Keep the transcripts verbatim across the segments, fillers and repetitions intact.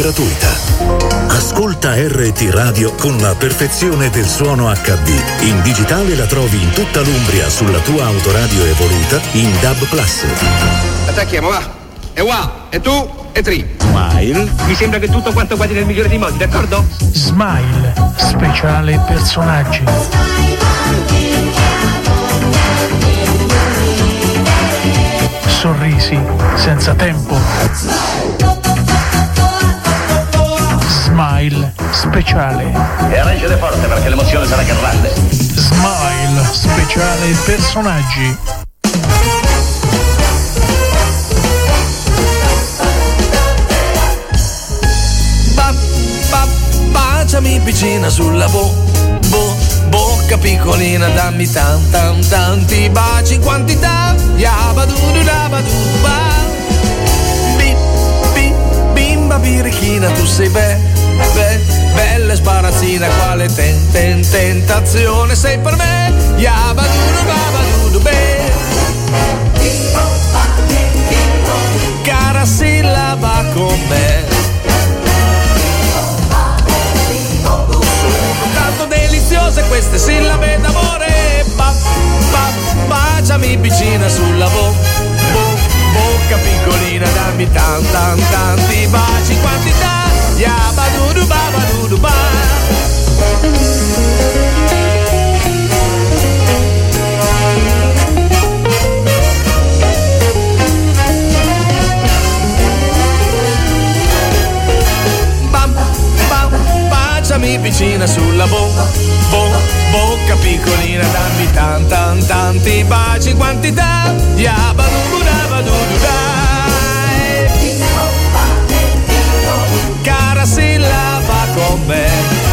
gratuita. Ascolta R T Radio con la perfezione del suono acca di. In digitale la trovi in tutta l'Umbria sulla tua autoradio evoluta in D A B plus. Attacchiamo, va. E wow, e tu, e tri. Smile. Mi sembra che tutto quanto guardi nel migliore dei modi, d'accordo? Smile, speciale personaggi. Sorrisi senza tempo. Smile, speciale. E reggere forte perché l'emozione sarà grande. Smile, speciale personaggi. Baciami piccina sulla bo, bo, bocca piccolina, dammi tan tan tanti baci in quantità. Yabadudu dabaduba. Bi, bi, bimba birichina, tu sei be, be, bella e sbarazzina, quale ten, ten, tentazione sei per me. Yabadudu babadudu be. Cara sillaba con me. Deliziose queste sillabe d'amore. Ba, ba, baciami vicina sulla bo, bo, bocca piccolina, dammi tan tan tanti baci in quantità. Yabadudu babadudu ba. Baciami vicina sulla bo, bo, bocca piccolina, dammi tan tan tanti baci in quantità. Yabadudu dabadudu dai. Cara sillaba con me.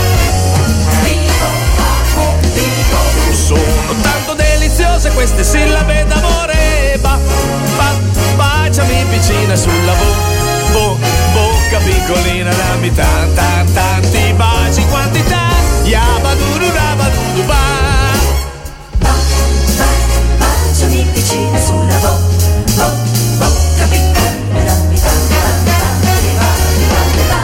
Sono tanto deliziose queste sillabe d'amore. Ba, ba, baciami vicina sulla bo, bo, bocca piccolina, dammi tan tan tanti baci in quantità. Yabadudu dabadudu ba. Ba, ba, baciami vicina sulla bo, bo, bocca piccolina, dammi tan tan tanti baci in quantità.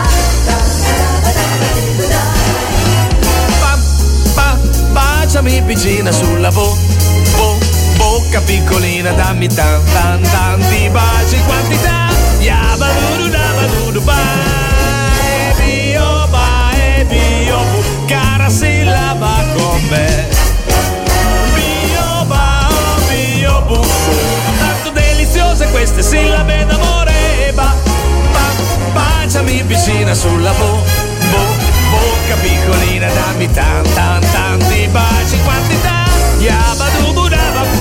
Ba, ba, baciami vicina sulla bo, bo, bocca piccolina, dammi tan tan tanti baci in quantità. Yabadudu dabadudu ba. Bio ba e bio bu, cara sillaba con me. Bio ba o bio bu, tanto deliziose queste sillabe d'amore. Ba, ba, baciami vicina sulla bo, bo, bocca piccolina, dammi tan tan tanti baci in quantità. Yabadudu dabadudu,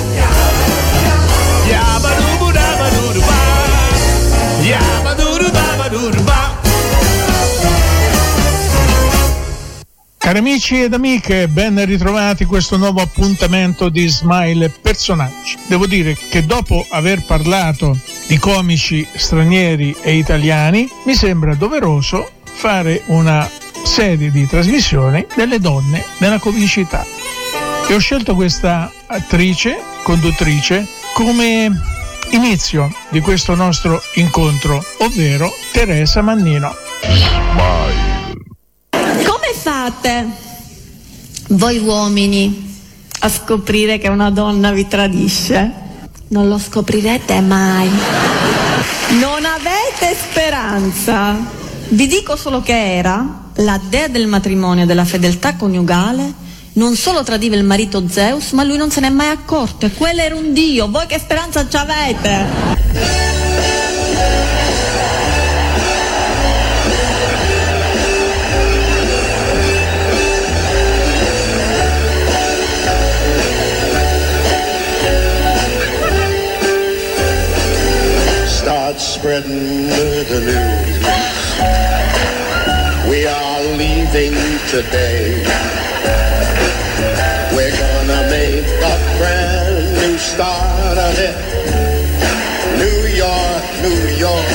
yabadudu dabadudu ba. Yabadudu dabadudu ba. Cari amici ed amiche, ben ritrovati questo nuovo appuntamento di Smile Personaggi. Devo dire che dopo aver parlato di comici stranieri e italiani, mi sembra doveroso fare una serie di trasmissioni delle donne nella comicità. E ho scelto questa attrice, conduttrice, come inizio di questo nostro incontro, ovvero Teresa Mannino. Come fate voi uomini a scoprire che una donna vi tradisce? Non lo scoprirete mai. Non avete speranza. Vi dico solo che era la dea del matrimonio e della fedeltà coniugale. Non solo tradiva il marito Zeus, ma lui non se n'è mai accorto, e quello era un dio. Voi che speranza ci avete? Start spreading the news. We are leaving today. We're gonna make a brand new start of it. New York, New York.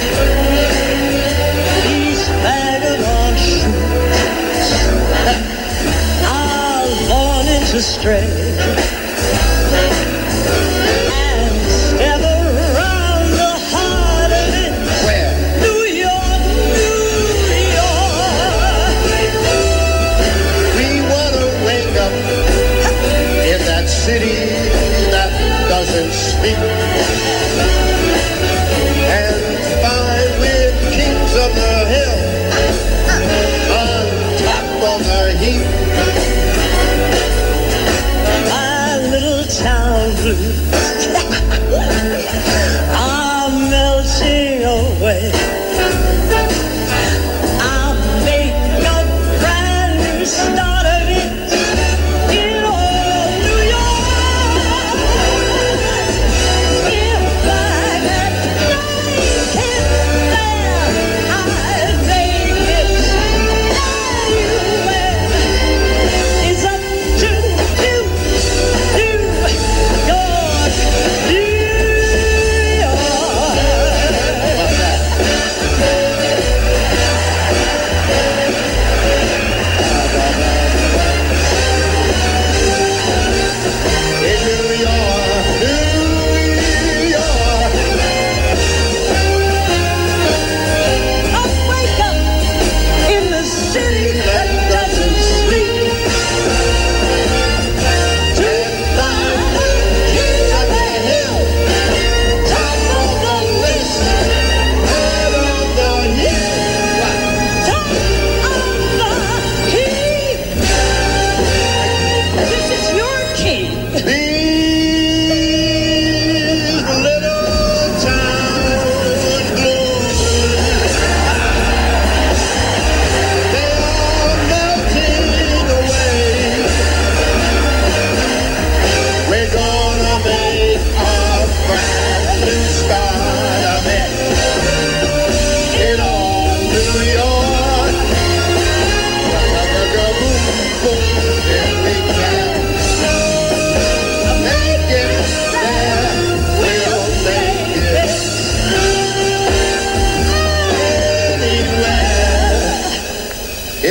These vagabond shoes are born into stray. And step around the heart of it. Where? New York, New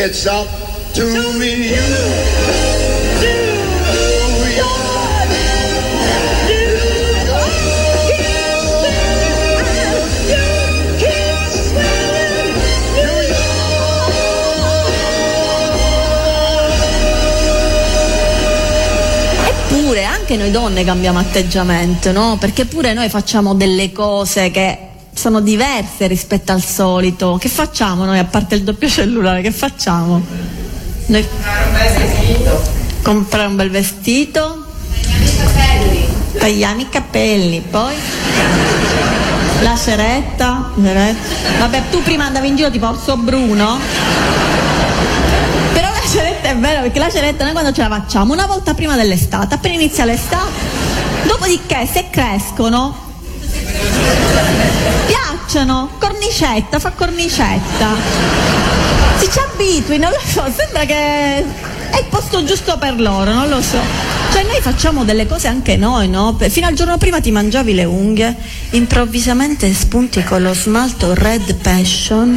It's up to you. Eppure anche noi donne cambiamo atteggiamento, no? Perché pure noi facciamo delle cose che sono diverse rispetto al solito. Che facciamo noi, a parte il doppio cellulare? Che facciamo? Noi... comprare un bel vestito, tagliamo i capelli, poi la ceretta. Vabbè, tu prima andavi in giro tipo Orso Bruno, però la ceretta è vero, perché la ceretta noi quando ce la facciamo? Una volta prima dell'estate, appena inizia l'estate, dopodiché se crescono piacciono, cornicetta, fa cornicetta, si ci abitui, non lo so, sembra che è il posto giusto per loro, non lo so. Cioè noi facciamo delle cose anche noi, no? Fino al giorno prima ti mangiavi le unghie, improvvisamente spunti con lo smalto Red Passion.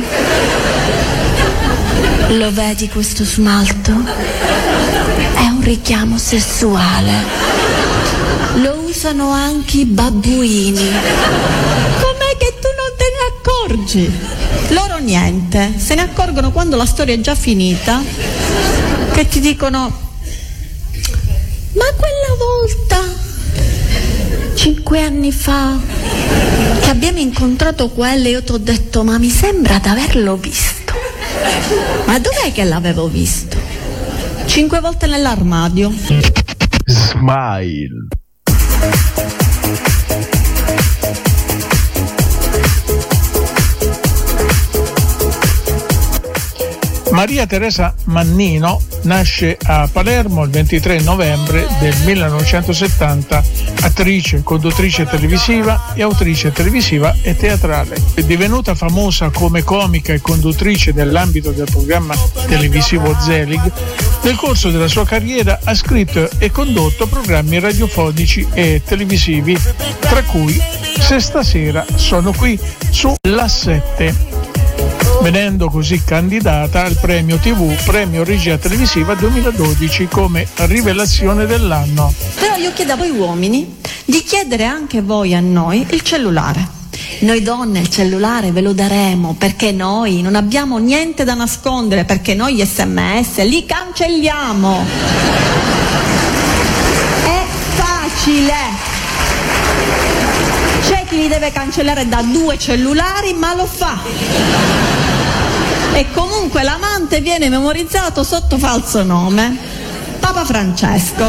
Lo vedi questo smalto? È un richiamo sessuale. Lo usano anche i babbuini. Com'è che tu non te ne accorgi? Loro niente, se ne accorgono quando la storia è già finita, che ti dicono: ma quella volta, cinque anni fa, che abbiamo incontrato quello e io ti ho detto: ma mi sembra di averlo visto. Ma dov'è che l'avevo visto? Cinque volte nell'armadio. Smile. Maria Teresa Mannino nasce a Palermo il ventitré novembre del millenovecentosettanta, attrice, conduttrice televisiva e autrice televisiva e teatrale. È divenuta famosa come comica e conduttrice nell'ambito del programma televisivo Zelig. Nel corso della sua carriera ha scritto e condotto programmi radiofonici e televisivi, tra cui Se stasera sono qui su La sette, venendo così candidata al premio tivù, premio regia televisiva duemiladodici come rivelazione dell'anno. Però io chiedo a voi uomini di chiedere anche voi a noi il cellulare. Noi donne il cellulare ve lo daremo, perché noi non abbiamo niente da nascondere, perché noi gli sms li cancelliamo. È facile. C'è chi li deve cancellare da due cellulari, ma lo fa. E comunque l'amante viene memorizzato sotto falso nome: Papa Francesco.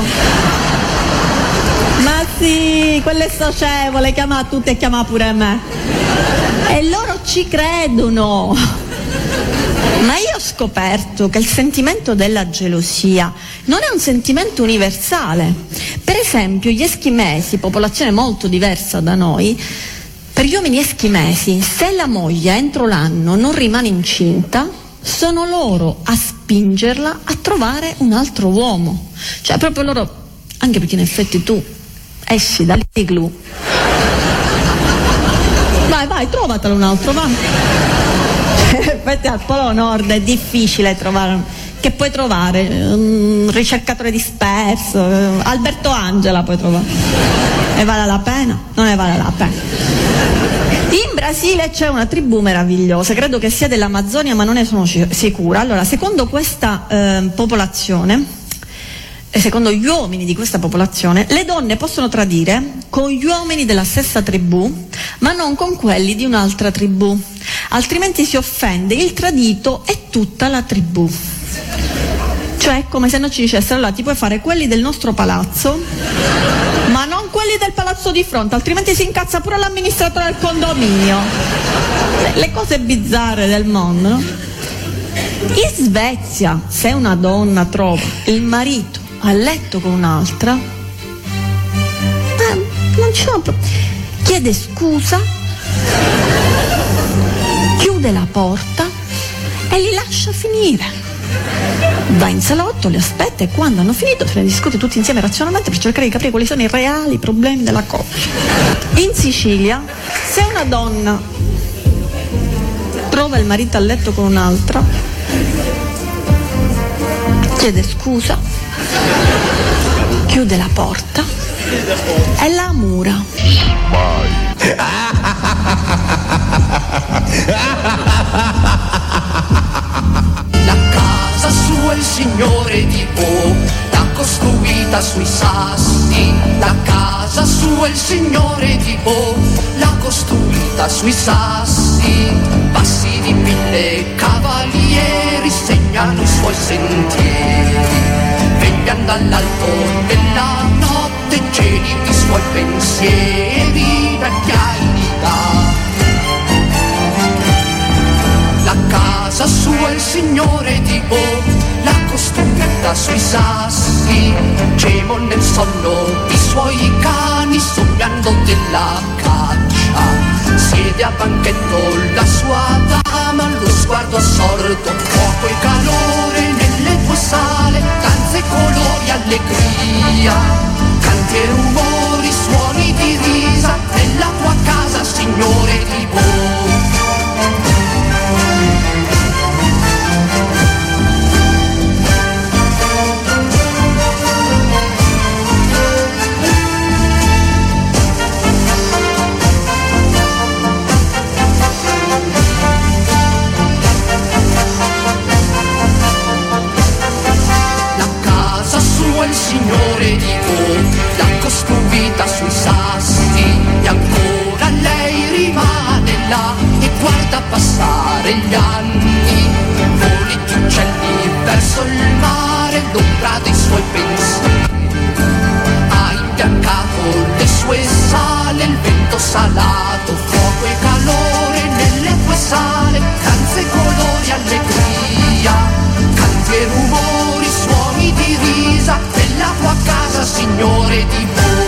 Ma sì, quello è socievole, chiama tutti e chiama pure me. E loro ci credono. Ma io ho scoperto che il sentimento della gelosia non è un sentimento universale. Per esempio gli eschimesi, popolazione molto diversa da noi, per gli uomini eschimesi, se la moglie entro l'anno non rimane incinta, sono loro a spingerla a trovare un altro uomo. Cioè proprio loro, anche perché in effetti tu esci dall'igloo, vai vai, trovatelo un altro, va. In effetti al Polo Nord è difficile trovare. Che puoi trovare? Un ricercatore disperso, Alberto Angela puoi trovare. E vale la pena? Non ne vale la pena. In Brasile c'è una tribù meravigliosa, credo che sia dell'Amazzonia, ma non ne sono sicura. Allora, secondo questa eh, popolazione, e secondo gli uomini di questa popolazione, le donne possono tradire con gli uomini della stessa tribù, ma non con quelli di un'altra tribù. Altrimenti si offende il tradito e tutta la tribù. Cioè è come se non ci dicessero: allora ti puoi fare quelli del nostro palazzo, ma non quelli del palazzo di fronte, altrimenti si incazza pure l'amministratore del condominio. Le cose bizzarre del mondo, no? In Svezia, se una donna trova il marito a letto con un'altra, eh, non ci sono problemi. Chiede scusa, chiude la porta e li lascia finire. Va in salotto, li aspetta e quando hanno finito se ne discute tutti insieme razionalmente per cercare di capire quali sono i reali problemi della coppia. In Sicilia, se una donna trova il marito a letto con un'altra, chiede scusa, chiude la porta e la mura. La casa sua il signore di Po l'ha costruita sui sassi. La casa sua il signore di Po l'ha costruita sui sassi. Passi di mille cavalieri segnano i suoi sentieri. Vegliano dall'alto della notte gelidi i suoi pensieri. Vecchiai di là. La casa sua il signore di Bo l'ha costruita sui sassi. Gemo nel sonno i suoi cani sognando della caccia. Siede a banchetto la sua dama, lo sguardo assorto, fuoco e calore nelle tue sale, danze, colori, allegria, canti e rumori, suoni di risa nella tua casa, signore di Bo. Il signore di Bo l'ha costruita sui sassi e ancora lei rimane là e guarda passare gli anni. Voli di uccelli verso il mare, l'ombra dei suoi pensieri. Ha imbiancato le sue sale, il vento salato, fuoco e calore nelle tue sale, danze, colori, allegria, canti e rumori, suoni di risa nella tua casa, signore di Bo.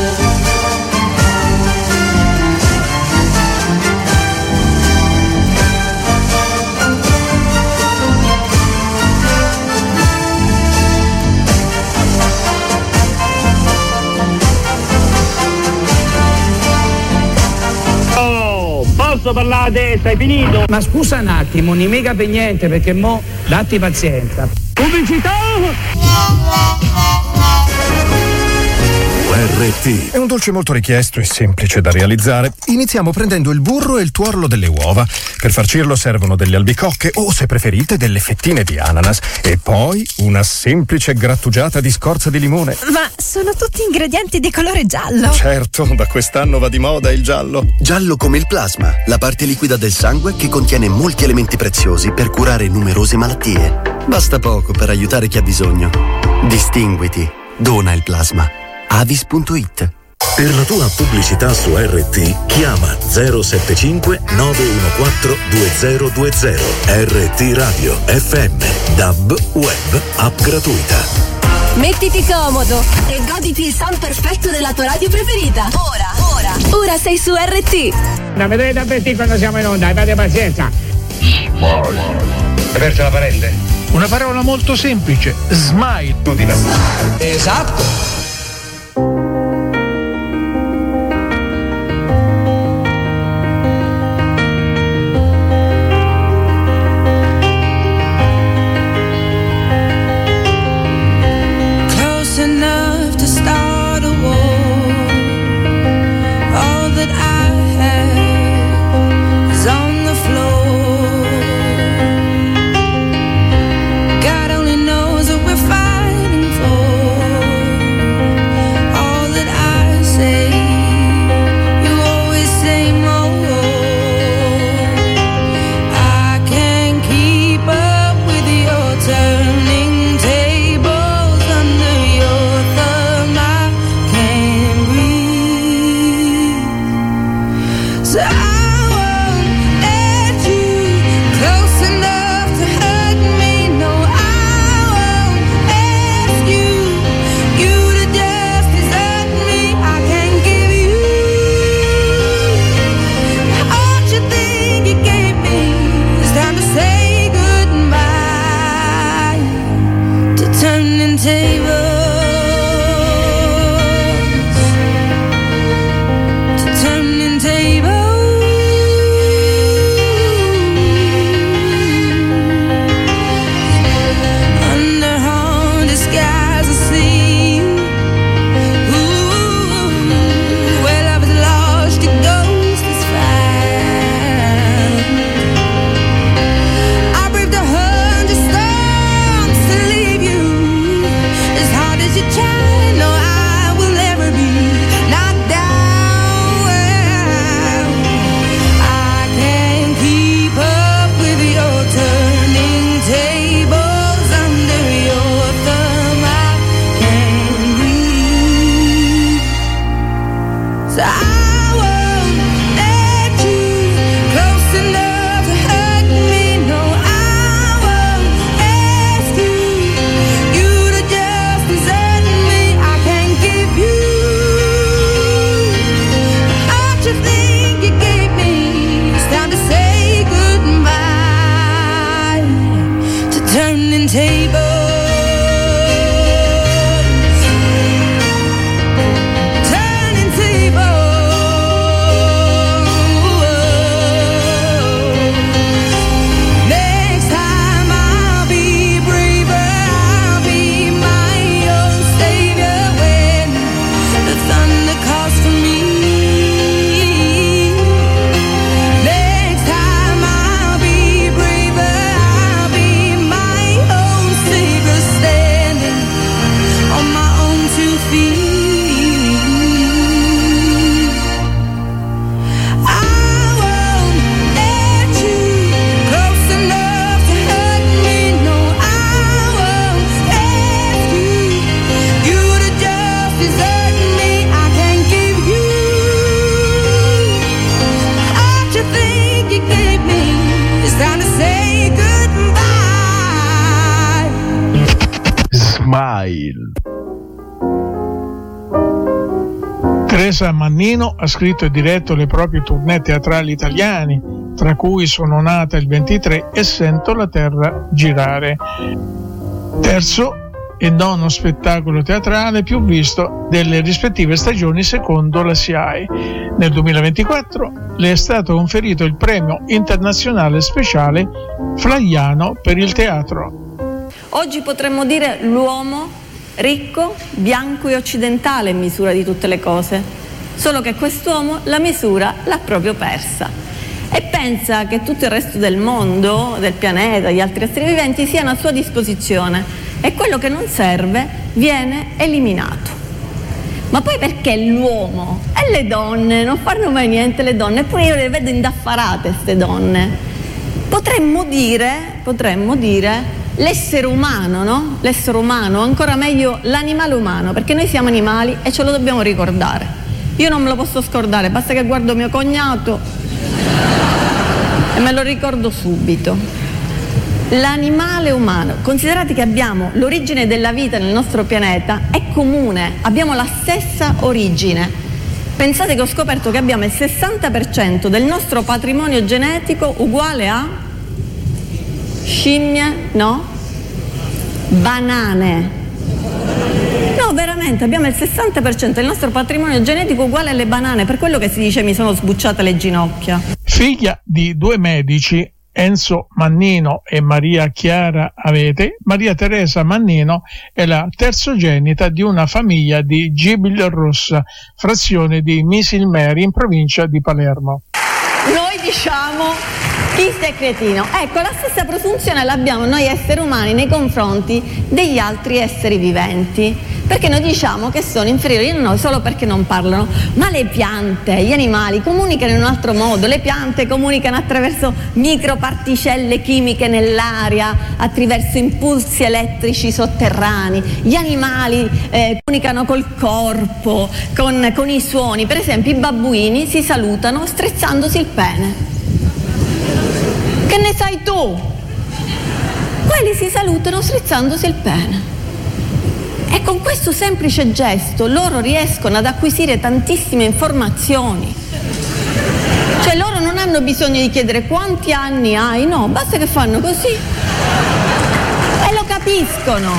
Oh, posso parlare adesso? Hai finito? Ma scusa un attimo, non mica per niente, perché mo datti pazienza. Pubblicità! R T è un dolce molto richiesto e semplice da realizzare. Iniziamo prendendo il burro e il tuorlo delle uova. Per farcirlo servono delle albicocche o, se preferite, delle fettine di ananas e poi una semplice grattugiata di scorza di limone. Ma sono tutti ingredienti di colore giallo. Certo, da quest'anno va di moda il giallo. Giallo come il plasma, la parte liquida del sangue che contiene molti elementi preziosi per curare numerose malattie. Basta poco per aiutare chi ha bisogno. Distinguiti. Dona il plasma. Avis punto it. Per la tua pubblicità su R T chiama zero sette cinque nove uno quattro due zero due zero. R T Radio F M D A B Web App gratuita. Mettiti comodo e goditi il sound perfetto della tua radio preferita. Ora, ora, ora sei su R T. Non vedrete avvertire quando siamo in onda, abbiate pazienza. Hai perso la parente? Una parola molto semplice, smile. Esatto. God only knows what we're fighting for. turning tables. Smile. Teresa Mannino ha scritto e diretto le proprie tournée teatrali italiane, tra cui Sono nata il ventitré e Sento la terra girare. Terzo e nono spettacolo teatrale più visto delle rispettive stagioni secondo la S I A E. Nel duemilaventiquattro le è stato conferito il premio internazionale speciale Flaiano per il teatro. Oggi potremmo dire l'uomo ricco, bianco e occidentale in misura di tutte le cose, solo che quest'uomo la misura l'ha proprio persa e pensa che tutto il resto del mondo, del pianeta, gli altri esseri viventi siano a sua disposizione e quello che non serve viene eliminato. Ma poi perché l'uomo e le donne non fanno mai niente le donne? Eppure io le vedo indaffarate queste donne. Potremmo dire, potremmo dire l'essere umano, no? L'essere umano, ancora meglio l'animale umano, perché noi siamo animali e ce lo dobbiamo ricordare. Io non me lo posso scordare, basta che guardo mio cognato e me lo ricordo subito. L'animale umano, considerate che abbiamo l'origine della vita nel nostro pianeta, è comune, abbiamo la stessa origine. Pensate che ho scoperto che abbiamo il sessanta per cento del nostro patrimonio genetico uguale a scimmie, no? Banane. No, veramente, abbiamo il sessanta per cento del nostro patrimonio genetico uguale alle banane, per quello che si dice mi sono sbucciate le ginocchia. Figlia di due medici, Enzo Mannino e Maria Chiara Avete, Maria Teresa Mannino è la terzogenita di una famiglia di Gibilrossa, frazione di Misilmeri in provincia di Palermo. Noi diciamo chi sei cretino. Ecco, la stessa presunzione l'abbiamo noi esseri umani nei confronti degli altri esseri viventi, perché noi diciamo che sono inferiori a noi solo perché non parlano, ma le piante, gli animali comunicano in un altro modo. Le piante comunicano attraverso microparticelle chimiche nell'aria, attraverso impulsi elettrici sotterranei. Gli animali eh, comunicano col corpo, con, con i suoni. Per esempio i babbuini si salutano strizzandosi il pene. Che ne sai tu? Quelli si salutano strizzandosi il pene. E con questo semplice gesto loro riescono ad acquisire tantissime informazioni. Cioè loro non hanno bisogno di chiedere quanti anni hai, no, basta che fanno così e lo capiscono.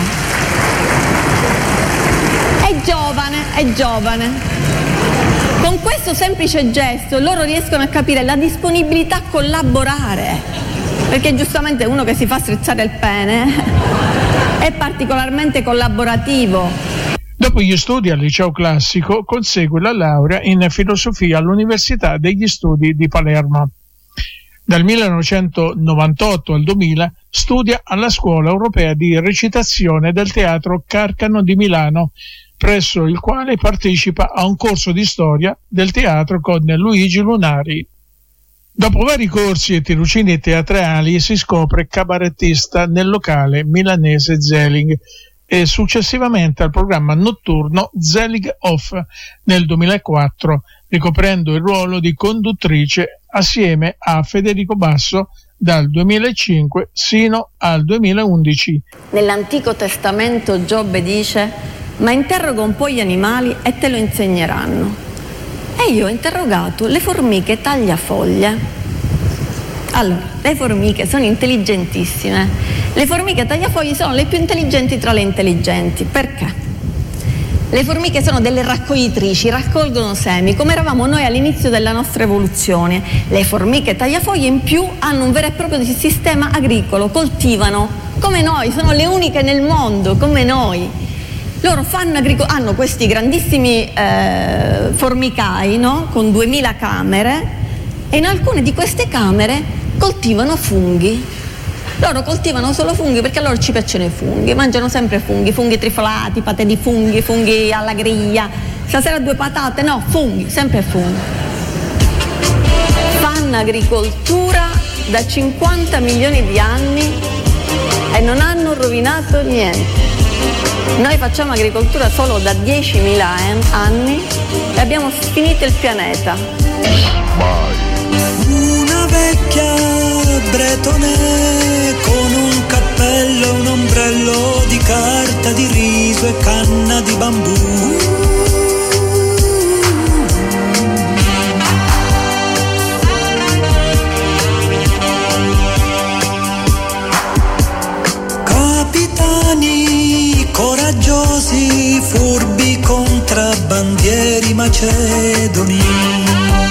È giovane, è giovane. Con questo semplice gesto loro riescono a capire la disponibilità a collaborare, perché giustamente uno che si fa strizzare il pene è particolarmente collaborativo. Dopo gli studi al liceo classico consegue la laurea in filosofia all'Università degli Studi di Palermo. Dal millenovecentonovantotto al duemila studia alla Scuola Europea di Recitazione del Teatro Carcano di Milano, presso il quale partecipa a un corso di storia del teatro con Luigi Lunari. Dopo vari corsi e tirocini teatrali si scopre cabarettista nel locale milanese Zelig e successivamente al programma notturno Zelig Off nel duemilaquattro, ricoprendo il ruolo di conduttrice assieme a Federico Basso dal duemilacinque sino al duemilaundici. Nell'Antico Testamento Giobbe dice: ma interroga un po' gli animali e te lo insegneranno. E io ho interrogato le formiche tagliafoglie. Allora, le formiche sono intelligentissime. Le formiche tagliafogli sono le più intelligenti tra le intelligenti. Perché? Le formiche sono delle raccoglitrici, raccolgono semi, come eravamo noi all'inizio della nostra evoluzione. Le formiche tagliafoglie in più hanno un vero e proprio sistema agricolo, coltivano, come noi, sono le uniche nel mondo, come noi. Loro fanno agrico- hanno questi grandissimi eh, formicai, no? Con duemila camere, e in alcune di queste camere coltivano funghi. Loro coltivano solo funghi perché a loro ci piacciono i funghi, mangiano sempre funghi, funghi triflati, paté di funghi, funghi alla griglia. Stasera due patate, no, funghi, sempre funghi. Fanno agricoltura da cinquanta milioni di anni e non hanno rovinato niente. Noi facciamo agricoltura solo da diecimila anni e abbiamo finito il pianeta. Una vecchia bretone con un cappello e un ombrello di carta di riso e canna di bambù. Capitani coraggiosi, furbi contrabbandieri macedoni.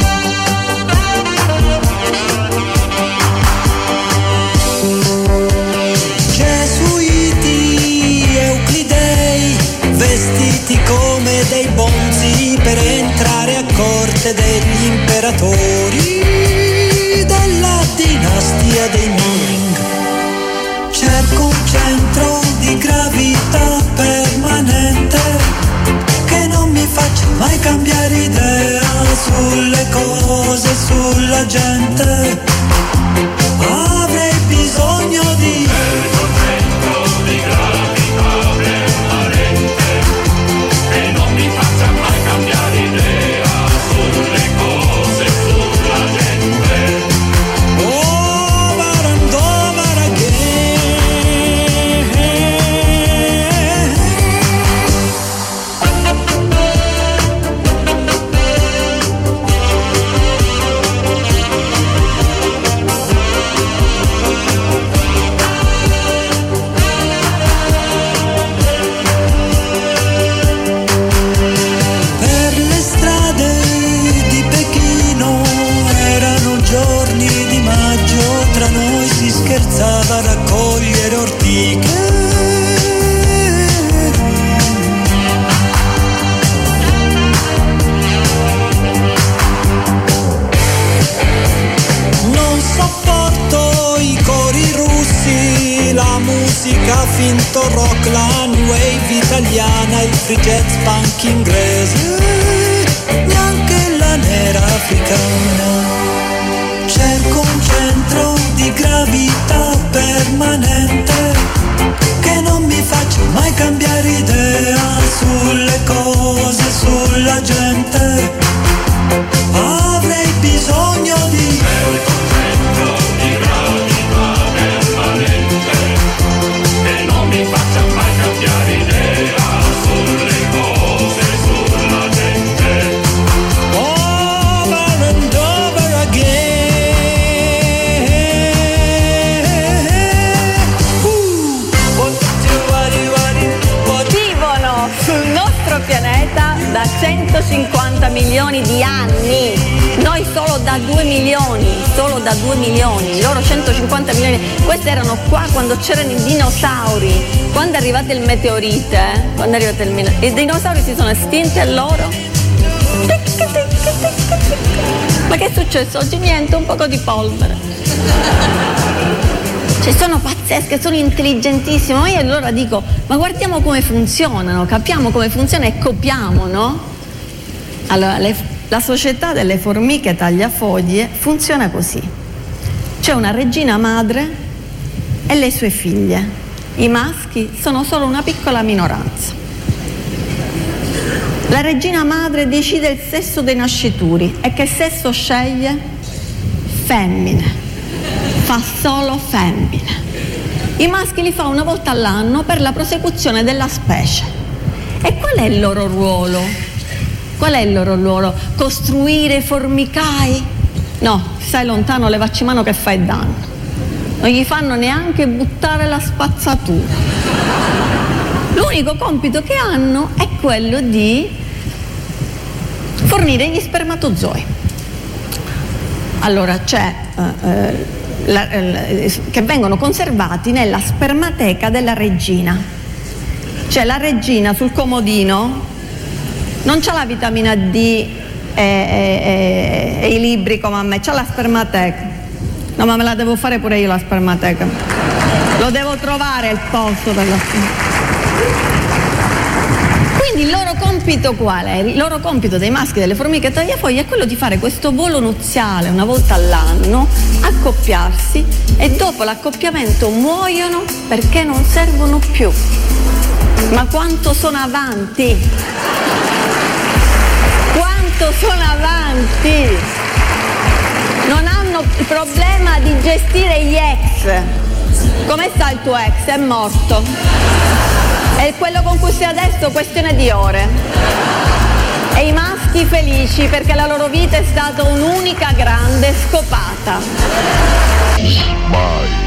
Vestiti come dei bonzi per entrare a corte degli imperatori della dinastia dei Ming. Cerco un centro di gravità permanente che non mi faccia mai cambiare idea sulle cose, sulla gente. Avrei bisogno di scherzava a raccogliere ortiche. Non sopporto i cori russi, la musica finto rock, la new wave italiana, il free jazz punk inglese, neanche la nera africana. Cerco un centro di gravità permanente che non mi faccia mai cambiare idea sulle cose, sulla gente. Avrei bisogno di cerco un centro di gravità permanente che non mi faccia mai cambiare idea sulle cose, sulla gente. Over and over again. Pianeta da centocinquanta milioni di anni, noi solo da due milioni, solo da due milioni, loro centocinquanta milioni. Questi erano qua quando c'erano i dinosauri. Quando è arrivato il meteorite, quando è arrivato il meteorite, i dinosauri si sono estinti e loro. Ma che è successo oggi? Niente, un poco di polvere. Cioè sono pazzesche, sono intelligentissime, ma io allora dico, ma guardiamo come funzionano, capiamo come funziona e copiamo, no? Allora, le, la società delle formiche tagliafoglie funziona così. C'è una regina madre e le sue figlie. I maschi sono solo una piccola minoranza. La regina madre decide il sesso dei nascituri. E che sesso sceglie? Femmine. Fa solo femmine. I maschi li fa una volta all'anno per la prosecuzione della specie. E qual è il loro ruolo? Qual è il loro ruolo? Costruire formicai No, stai lontano, levacci mano che fai danno. Non gli fanno neanche buttare la spazzatura. L'unico compito che hanno è quello di fornire gli spermatozoi. Allora c'è eh, eh, la, eh, che vengono conservati nella spermateca della regina. Cioè la regina sul comodino non c'ha la vitamina D e, e, e, e i libri come a me, c'ha la spermateca. No, ma me la devo fare pure io la spermateca. Lo devo trovare il posto per la spermateca. Quindi il loro compito qual è? Il loro compito dei maschi delle formiche tagliafoglio è quello di fare questo volo nuziale una volta all'anno, accoppiarsi e dopo l'accoppiamento muoiono perché non servono più. Ma quanto sono avanti? Quanto sono avanti? Non hanno il problema di gestire gli ex. Come sta il tuo ex? È morto. E quello con cui stai adesso questione di ore. E i maschi felici perché la loro vita è stata un'unica grande scopata. Smile.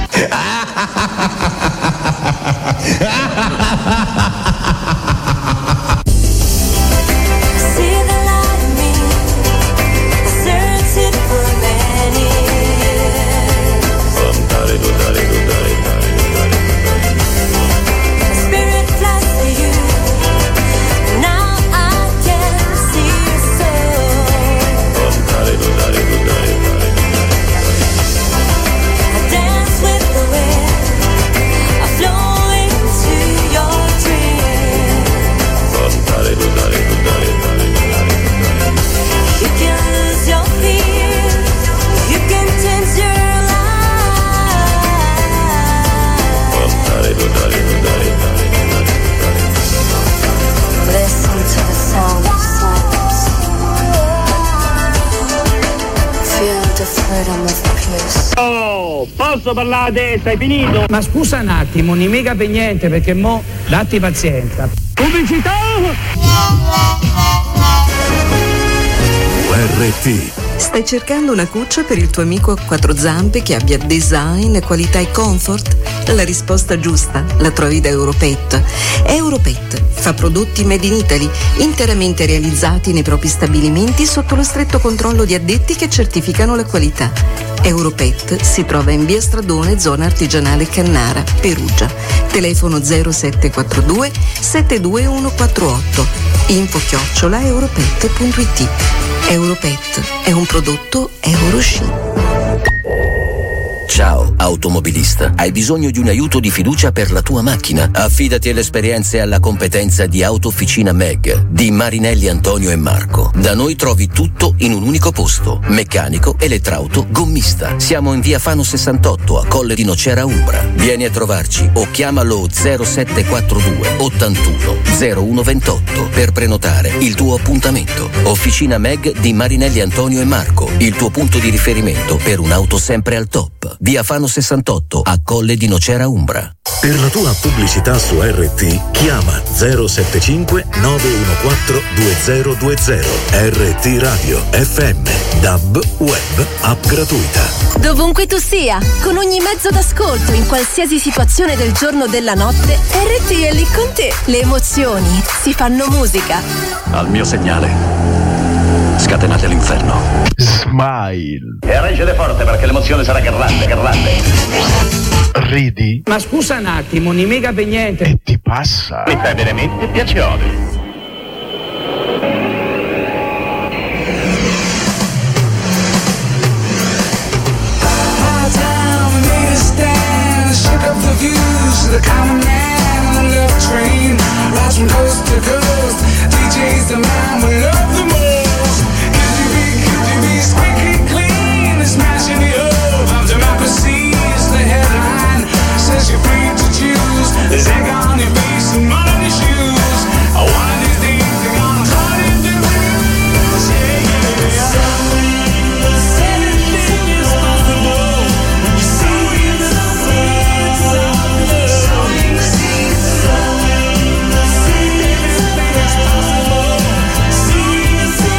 Oh, posso parlare adesso? Hai finito? Ma scusa un attimo, non mica per niente perché mo datti pazienza. Pubblicità! R T. Stai cercando una cuccia per il tuo amico a quattro zampe che abbia design, qualità e comfort? La risposta giusta la trovi da Europet. Europet fa prodotti made in Italy, interamente realizzati nei propri stabilimenti sotto lo stretto controllo di addetti che certificano la qualità. Europet si trova in via Stradone, zona artigianale Cannara, Perugia. Telefono zero sette quattro due sette due uno quattro otto. Info chiocciola europet punto it. Europet è un prodotto Eurosci. Ciao, automobilista. Hai bisogno di un aiuto di fiducia per la tua macchina? Affidati alle esperienze e alla competenza di Autofficina Meg di Marinelli Antonio e Marco. Da noi trovi tutto in un unico posto. Meccanico, elettrauto, gommista. Siamo in via Fano sessantotto a Colle di Nocera Umbra. Vieni a trovarci o chiamalo zero sette quattro due ottantuno zero uno ventotto per prenotare il tuo appuntamento. Officina Meg di Marinelli Antonio e Marco, il tuo punto di riferimento per un'auto sempre al top. Via Fano sessantotto a Colle di Nocera Umbra. Per la tua pubblicità su R T chiama zero sette cinque nove uno quattro due zero due zero. R T Radio F M, D A B, web, app gratuita. Dovunque tu sia, con ogni mezzo d'ascolto, in qualsiasi situazione del giorno o della notte, R T è lì con te. Le emozioni si fanno musica. Al mio segnale scatenate l'inferno. Smile. E reggete forte perché l'emozione sarà grande, grande. Ridi. Ma scusa un attimo, non mica per niente. E ti passa. Mi fai veramente piacere. The common man on the love train, rides from coast to coast. D J's the man we love the most. Could you be, could you be squeaky clean? The smashing the hope of democracy is the headline. Says you're free to choose. There's egg on your face and mud on your shoes. One of these days you're gonna cut into blues. Yeah, yeah, yeah. Anything is possible. So innocent. See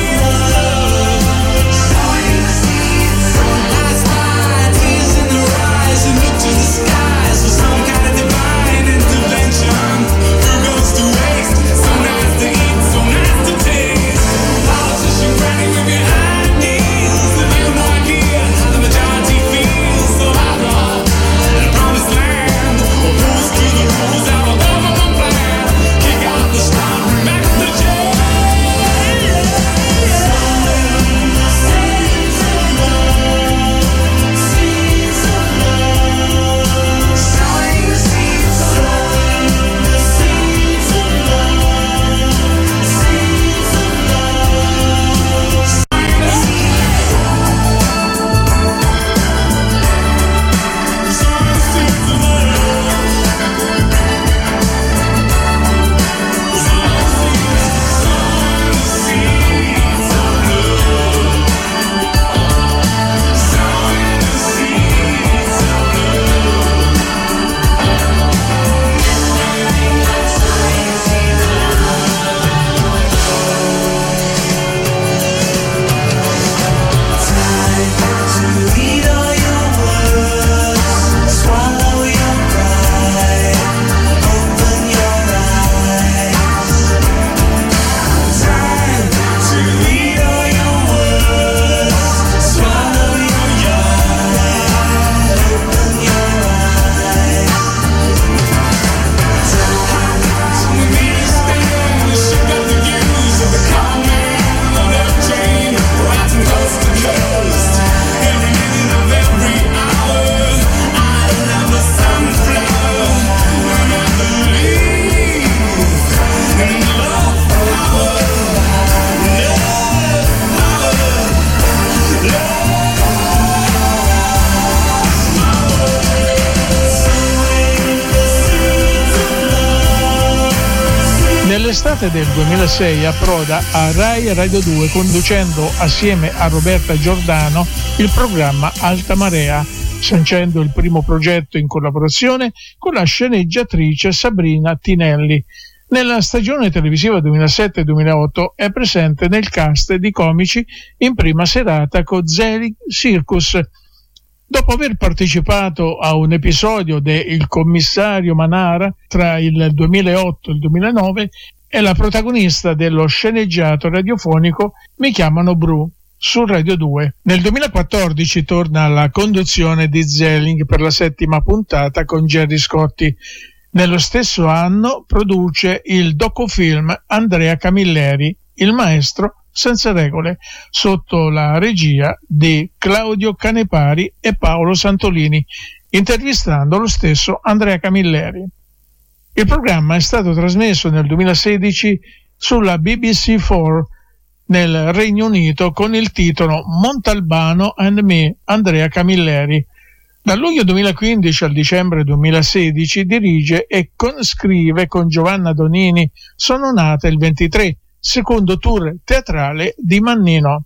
Nell'estate del duemilasei approda a Rai Radio due conducendo assieme a Roberta Giordano il programma Alta Marea, sancendo il primo progetto in collaborazione con la sceneggiatrice Sabrina Tinelli. Nella stagione televisiva duemilasette duemilaotto è presente nel cast di comici in prima serata con Zelig Circus. Dopo aver partecipato a un episodio de Il commissario Manara tra il duemilaotto e il duemilanove, è la protagonista dello sceneggiato radiofonico Mi chiamano Bru su Radio due. Nel duemilaquattordici torna alla conduzione di Zelig per la settima puntata con Gerry Scotti. Nello stesso anno produce il docufilm Andrea Camilleri, Il maestro senza regole, sotto la regia di Claudio Canepari e Paolo Santolini, intervistando lo stesso Andrea Camilleri. Il programma è stato trasmesso nel duemilasedici sulla B B C quattro nel Regno Unito con il titolo Montalbano and Me, Andrea Camilleri. Dal luglio duemilaquindici al dicembre duemilasedici dirige e scrive con Giovanna Donini Sono nata il ventitré, secondo tour teatrale di Mannino.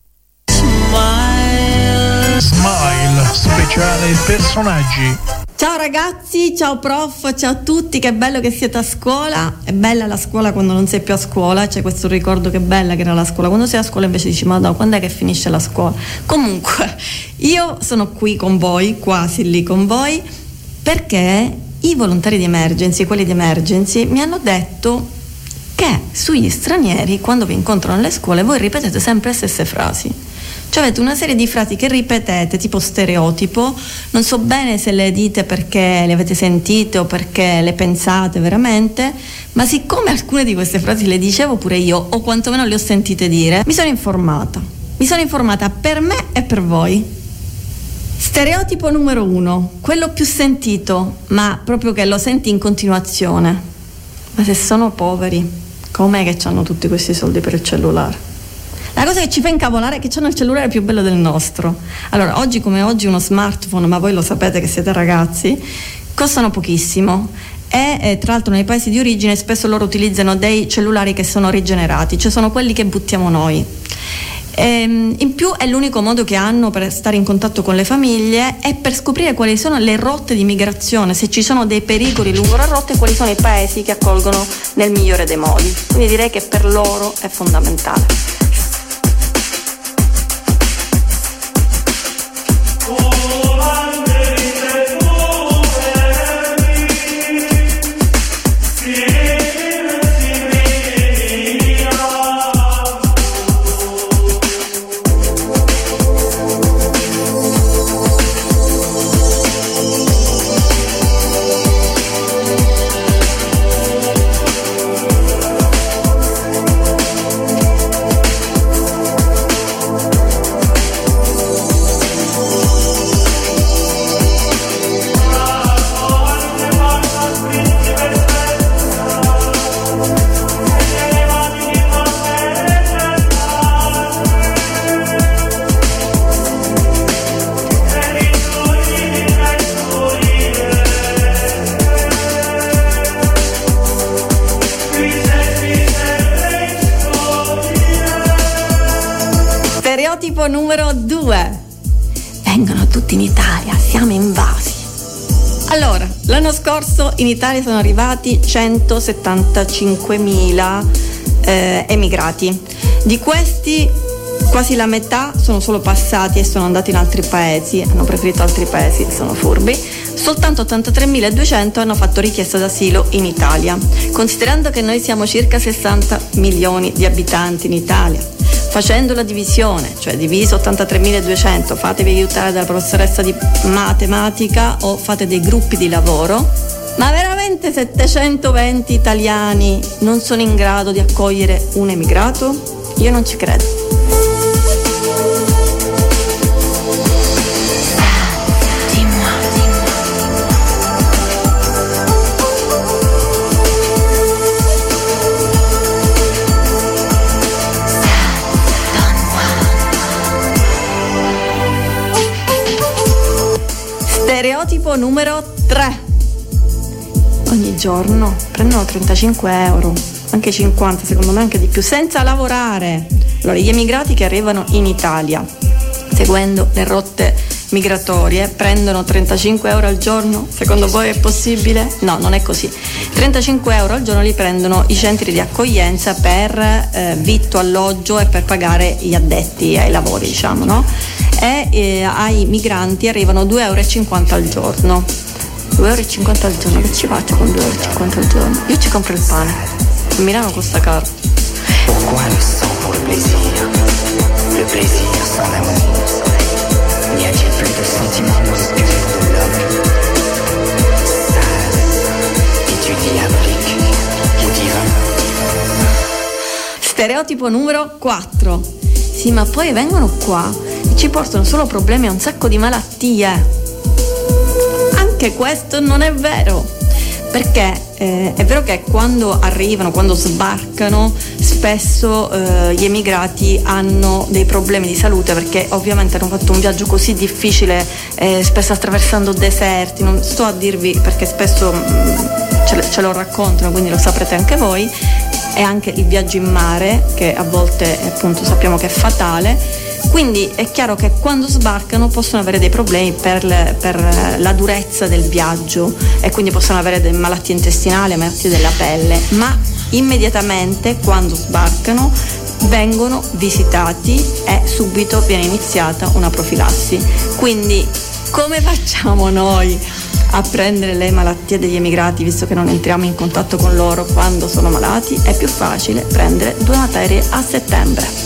Smile, Smile, speciale personaggi. Ciao ragazzi, ciao prof, ciao a tutti, che bello che siete a scuola. È bella la scuola quando non sei più a scuola, c'è questo ricordo che bella che era la scuola. Quando sei a scuola invece dici ma no, quando è che finisce la scuola? Comunque, io sono qui con voi, quasi lì con voi, perché i volontari di Emergency, quelli di Emergency, mi hanno detto che sugli stranieri, quando vi incontrano nelle scuole, voi ripetete sempre le stesse frasi. Cioè avete una serie di frasi che ripetete, tipo stereotipo, non so bene se le dite perché le avete sentite o perché le pensate veramente, ma siccome alcune di queste frasi le dicevo pure io, o quantomeno le ho sentite dire, mi sono informata. Mi sono informata per me e per voi. Stereotipo numero uno, quello più sentito, ma proprio che lo senti in continuazione. Ma se sono poveri, com'è che hanno tutti questi soldi per il cellulare? La cosa che ci fa incavolare è che hanno il cellulare più bello del nostro. Allora, oggi come oggi uno smartphone, ma voi lo sapete che siete ragazzi, costano pochissimo e eh, tra l'altro nei paesi di origine spesso loro utilizzano dei cellulari che sono rigenerati, cioè sono quelli che buttiamo noi. E, in più è l'unico modo che hanno per stare in contatto con le famiglie e per scoprire quali sono le rotte di migrazione, se ci sono dei pericoli lungo la rotta e quali sono i paesi che accolgono nel migliore dei modi. Quindi direi che per loro è fondamentale. Stereotipo numero due. Vengono tutti in Italia, siamo invasi. Allora, l'anno scorso in Italia sono arrivati centosettantacinquemila eh, emigrati. Di questi quasi la metà sono solo passati e sono andati in altri paesi, hanno preferito altri paesi, sono furbi. Soltanto ottantatremiladuecento hanno fatto richiesta d'asilo in Italia. Considerando che noi siamo circa sessanta milioni di abitanti in Italia, facendo la divisione, cioè diviso ottantatremiladuecento, fatevi aiutare dalla professoressa di matematica o fate dei gruppi di lavoro, ma veramente settecentoventi italiani non sono in grado di accogliere un emigrato? Io non ci credo. Stereotipo numero tre. Ogni giorno prendono trentacinque euro. anche cinquanta, secondo me anche di più, senza lavorare. Allora, gli emigrati che arrivano in Italia seguendo le rotte migratorie prendono trentacinque euro al giorno. Secondo voi è possibile? No, non è così. trentacinque euro al giorno li prendono i centri di accoglienza per eh, vitto, alloggio e per pagare gli addetti ai lavori, diciamo, no? E eh, ai migranti arrivano due euro e cinquanta al giorno. due euro e cinquanta al giorno, che ci faccio con due euro e cinquanta al giorno? Io ci compro il pane. A Milano costa caro. Pourquoi le sang pour le plaisir? Le plaisir sans l'amour. N'y a-t-il plus de sentiments dans le pur de l'homme? Sale et diabolique ou divin? Stereotipo numero quattro. Sì, ma poi vengono qua e ci portano solo problemi e un sacco di malattie. Anche questo non è vero. Perché eh, è vero che quando arrivano, quando sbarcano, spesso eh, gli emigrati hanno dei problemi di salute, perché ovviamente hanno fatto un viaggio così difficile, eh, spesso attraversando deserti. Non sto a dirvi perché spesso mh, ce, ce lo raccontano, quindi lo saprete anche voi. E anche il viaggio in mare, che a volte appunto sappiamo che è fatale. Quindi è chiaro che quando sbarcano possono avere dei problemi per, le, per la durezza del viaggio, e quindi possono avere delle malattie intestinali, malattie della pelle, ma immediatamente quando sbarcano vengono visitati e subito viene iniziata una profilassi. Quindi come facciamo noi a prendere le malattie degli emigrati, visto che non entriamo in contatto con loro quando sono malati? È più facile prendere due materie a settembre.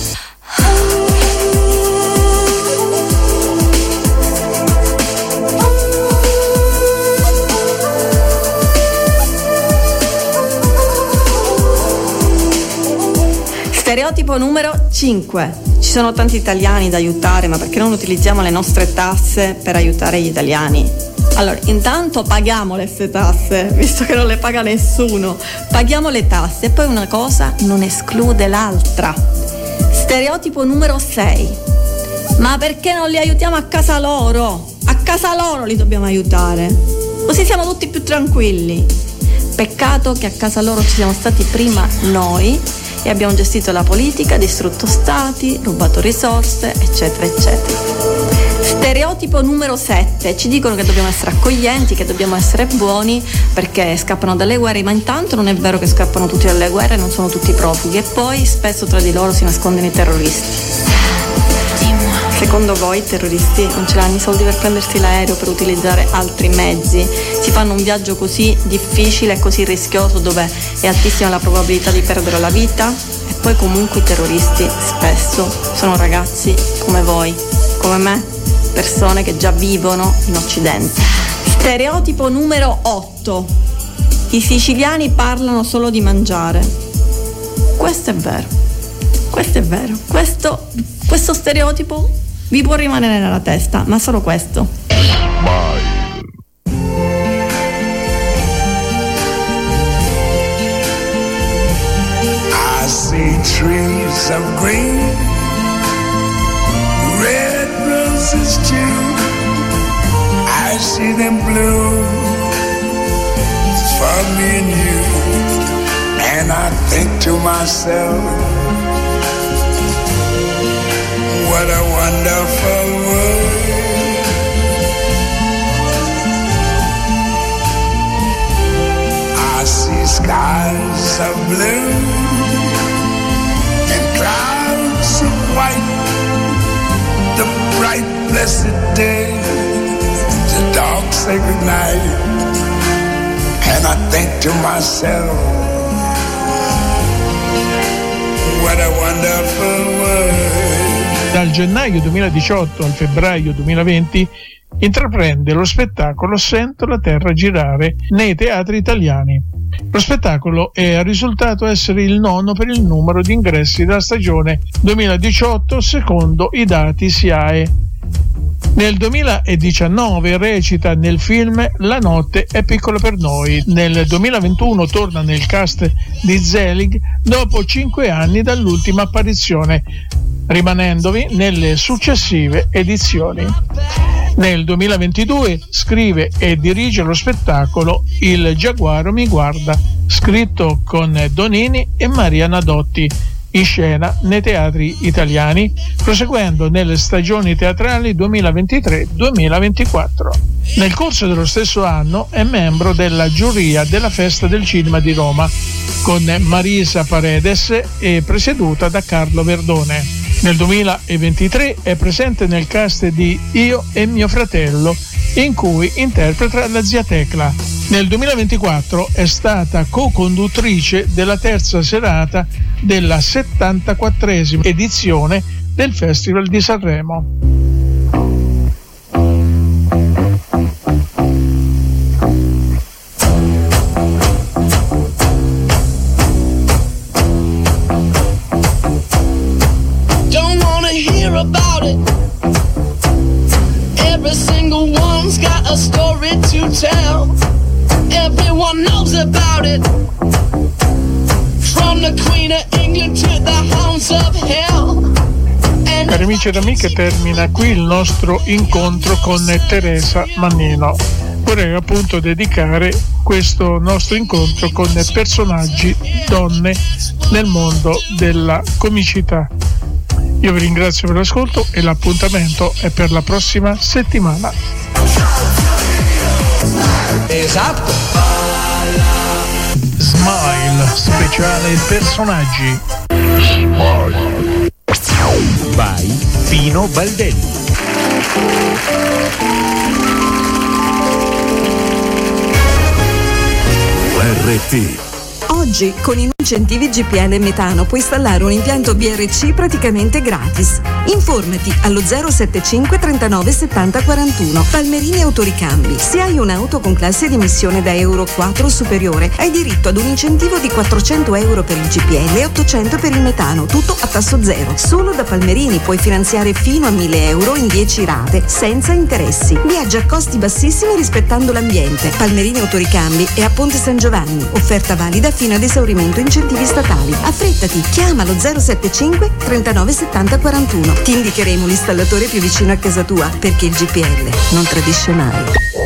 Stereotipo numero cinque. Ci sono tanti italiani da aiutare, ma perché non utilizziamo le nostre tasse per aiutare gli italiani? Allora, intanto paghiamo le tasse, visto che non le paga nessuno. Paghiamo le tasse e poi una cosa non esclude l'altra. Stereotipo numero sei. Ma perché non li aiutiamo a casa loro? A casa loro li dobbiamo aiutare, così siamo tutti più tranquilli. Peccato che a casa loro ci siamo stati prima noi e abbiamo gestito la politica, distrutto stati, rubato risorse, eccetera, eccetera. Stereotipo numero sette. Ci dicono che dobbiamo essere accoglienti, che dobbiamo essere buoni perché scappano dalle guerre, ma intanto non è vero che scappano tutti dalle guerre, non sono tutti profughi, e poi spesso tra di loro si nascondono i terroristi. Secondo voi i terroristi non ce l'hanno i soldi per prendersi l'aereo, per utilizzare altri mezzi? Si fanno un viaggio così difficile e così rischioso, dove è altissima la probabilità di perdere la vita? E poi comunque i terroristi spesso sono ragazzi come voi, come me, persone che già vivono in Occidente. Stereotipo numero otto. I siciliani parlano solo di mangiare. Questo è vero. Questo è vero. Questo, questo stereotipo vi può rimanere nella testa, ma solo questo. I see trees of green, red roses too. I see them bloom for me and you. And I think to myself, what a wonderful world. I see skies of blue and clouds of white, the bright blessed day, the dark sacred night. And I think to myself, what a wonderful world. Dal gennaio duemiladiciotto al febbraio duemilaventi intraprende lo spettacolo Sento la terra girare nei teatri italiani. Lo spettacolo è risultato essere il nono per il numero di ingressi della stagione duemiladiciotto secondo i dati S I A E. Nel duemiladiciannove recita nel film La notte è piccola per noi. Nel duemilaventuno torna nel cast di Zelig dopo cinque anni dall'ultima apparizione, rimanendovi nelle successive edizioni. Nel duemilaventidue scrive e dirige lo spettacolo Il giaguaro mi guarda scritto con Donini e Maria Nadotti, in scena nei teatri italiani, proseguendo nelle stagioni teatrali duemilaventitré duemilaventiquattro. Nel corso dello stesso anno è membro della giuria della Festa del Cinema di Roma, con Marisa Paredes e presieduta da Carlo Verdone. Nel duemilaventitré è presente nel cast di Io e mio fratello, in cui interpreta la zia Tecla. Nel duemilaventiquattro è stata co-conduttrice della terza serata della settantaquattresima edizione del Festival di Sanremo. Don't wanna hear about it. Every single one's got a story to tell. Everyone knows about it. From the Queen of England to the Hounds of Hell. Cari amici ed amiche, termina qui il nostro incontro con Teresa Mannino. Vorrei appunto dedicare questo nostro incontro con personaggi donne nel mondo della comicità. Io vi ringrazio per l'ascolto e l'appuntamento è per la prossima settimana. Esatto. Smile, speciale personaggi. By Pino Baldelli. R T. Oggi con i incentivi G P L e metano puoi installare un impianto B R C praticamente gratis. Informati allo zero settantacinque trentanove settanta quarantuno. Palmerini Autoricambi. Se hai un'auto con classe di emissione da Euro quattro o superiore, hai diritto ad un incentivo di quattrocento euro per il G P L e ottocento per il metano, tutto a tasso zero. Solo da Palmerini puoi finanziare fino a mille euro in dieci rate, senza interessi. Viaggia a costi bassissimi rispettando l'ambiente. Palmerini Autoricambi è a Ponte San Giovanni. Offerta valida fino ad esaurimento incentivi statali. Affrettati, chiama lo zero settantacinque trentanove settanta quarantuno. Ti indicheremo l'installatore più vicino a casa tua, perché il G P L non tradisce mai.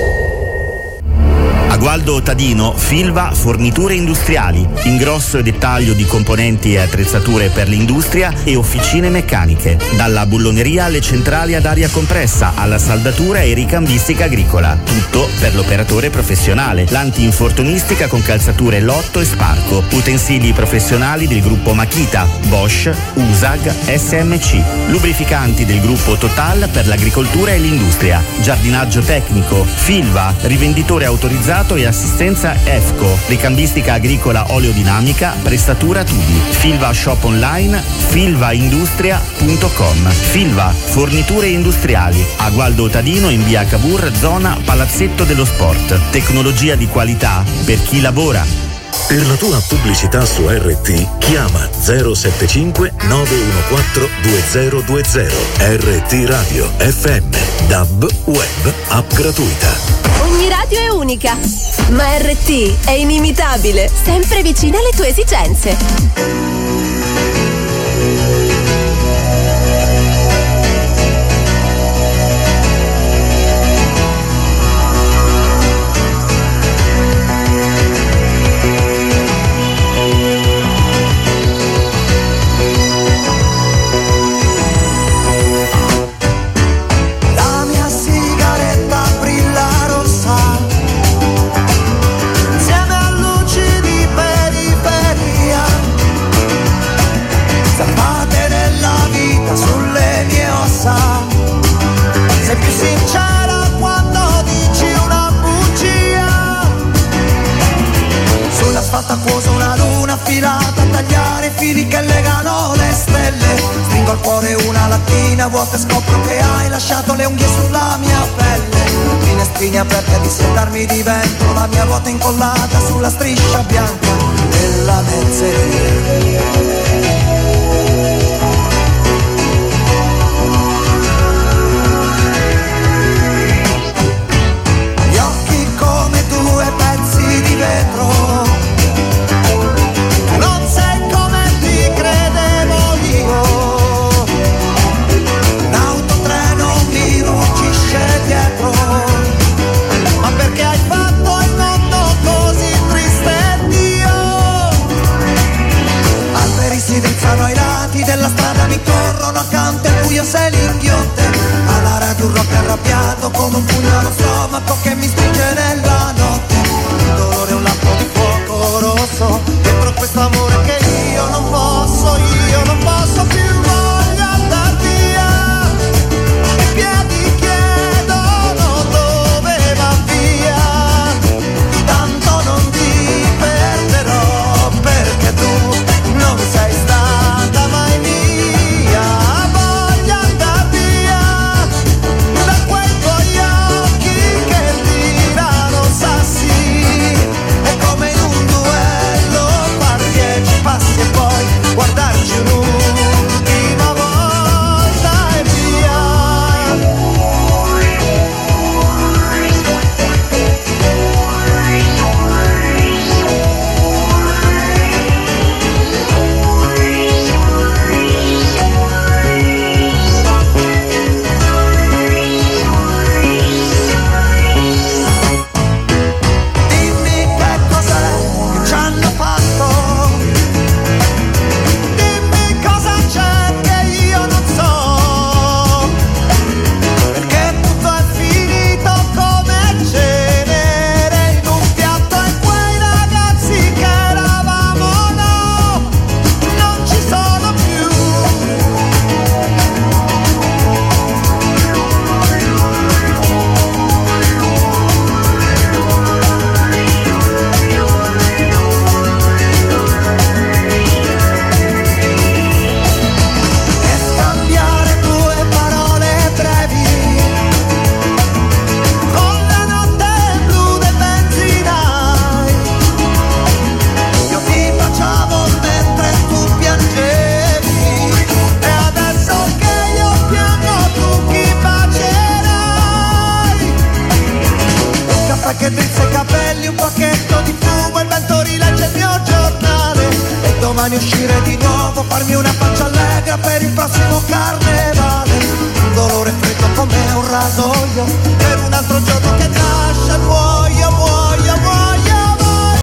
A Gualdo Tadino, Filva Forniture Industriali, ingrosso e dettaglio di componenti e attrezzature per l'industria e officine meccaniche. Dalla bulloneria alle centrali ad aria compressa, alla saldatura e ricambistica agricola. Tutto per l'operatore professionale. L'anti-infortunistica con calzature Lotto e Sparco. Utensili professionali del gruppo Makita, Bosch, U S A G, S M C. Lubrificanti del gruppo Total per l'agricoltura e l'industria. Giardinaggio tecnico, Filva, rivenditore autorizzato e assistenza E F C O, ricambistica agricola oleodinamica, prestatura tubi. Filva shop online, filvaindustria punto com. Filva forniture industriali, a Gualdo Tadino in via Cavour, zona Palazzetto dello Sport. Tecnologia di qualità per chi lavora. Per la tua pubblicità su R T chiama zero settantacinque nove uno quattro due zero due zero. R T Radio F M, D A B, web, app gratuita. Ogni radio è unica, ma R T è inimitabile, sempre vicina alle tue esigenze. Acquosa una luna affilata a tagliare fili che legano le stelle. Stringo al cuore una lattina vuota e scopro che hai lasciato le unghie sulla mia pelle. Finestrini aperte a dissettarmi di vento, la mia ruota incollata sulla striscia bianca della mezzeria. Perché hai fatto il mondo così triste e domani uscire di nuovo, farmi una pancia allegra per il prossimo carnevale. Un dolore freddo come un rasoio per un altro giorno che